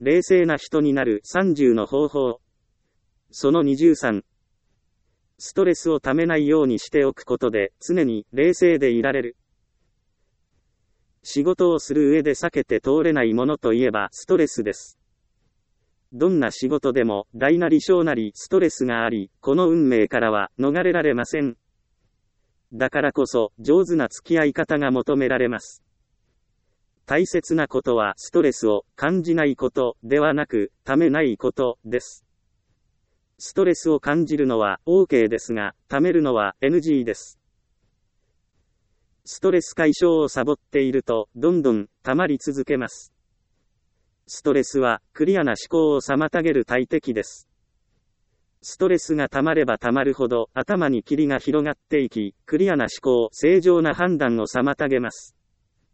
冷静な人になる30の方法。その23。ストレスをためないようにしておくことで常に冷静でいられる。仕事をする上で避けて通れないものといえばストレスです。どんな仕事でも大なり小なりストレスがあり、この運命からは逃れられません。だからこそ上手な付き合い方が求められます。大切なことはストレスを感じないことではなく、ためないことです。ストレスを感じるのは OK ですが、ためるのは NG です。ストレス解消をサボっていると、どんどん溜まり続けます。ストレスはクリアな思考を妨げる大敵です。ストレスが溜まれば溜まるほど頭に霧が広がっていき、クリアな思考、正常な判断を妨げます。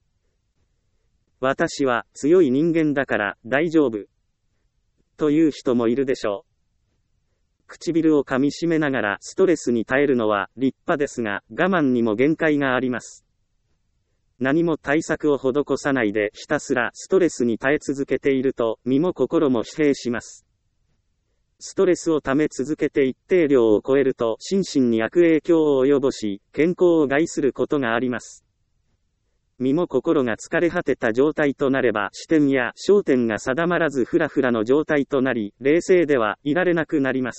私は強い人間だから大丈夫。という人もいるでしょう。唇を噛み締めながらストレスに耐えるのは立派ですが、我慢にも限界があります。何も対策を施さないでひたすらストレスに耐え続けていると、身も心も疲弊します。ストレスをため続けて一定量を超えると心身に悪影響を及ぼし、健康を害することがあります。身も心が疲れ果てた状態となれば視点や焦点が定まらずフラフラの状態となり、冷静ではいられなくなります。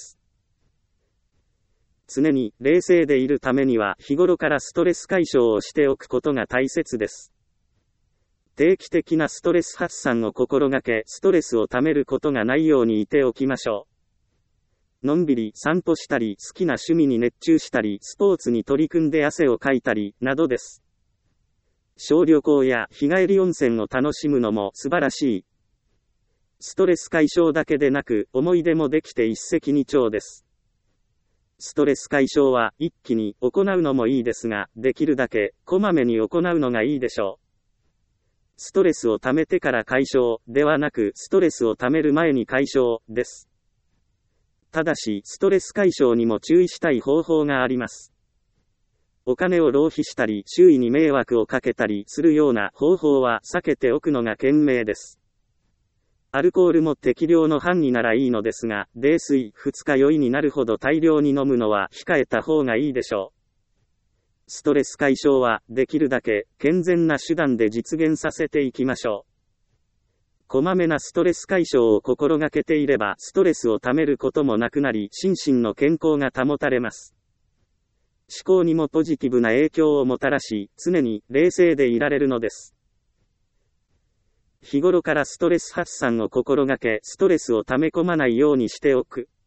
常に冷静でいるためには日頃からストレス解消をしておくことが大切です。定期的なストレス発散を心がけ、ストレスをためることがないようにいておきましょう。のんびり散歩したり、好きな趣味に熱中したり、スポーツに取り組んで汗をかいたり、などです。小旅行や日帰り温泉を楽しむのも素晴らしい。ストレス解消だけでなく、思い出もできて一石二鳥です。ストレス解消は一気に行うのもいいですが、できるだけこまめに行うのがいいでしょう。ストレスを溜めてから解消ではなく、ストレスを溜める前に解消です。ただし、ストレス解消にも注意したい方法があります。お金を浪費したり、周囲に迷惑をかけたりするような方法は避けておくのが賢明です。アルコールも適量の範囲ならいいのですが、泥酔、二日酔いになるほど大量に飲むのは控えた方がいいでしょう。ストレス解消はできるだけ健全な手段で実現させていきましょう。こまめなストレス解消を心がけていれば、ストレスをためることもなくなり、心身の健康が保たれます。思考にもポジティブな影響をもたらし、常に冷静でいられるのです。日頃からストレス発散を心がけ、ストレスを溜め込まないようにしておく。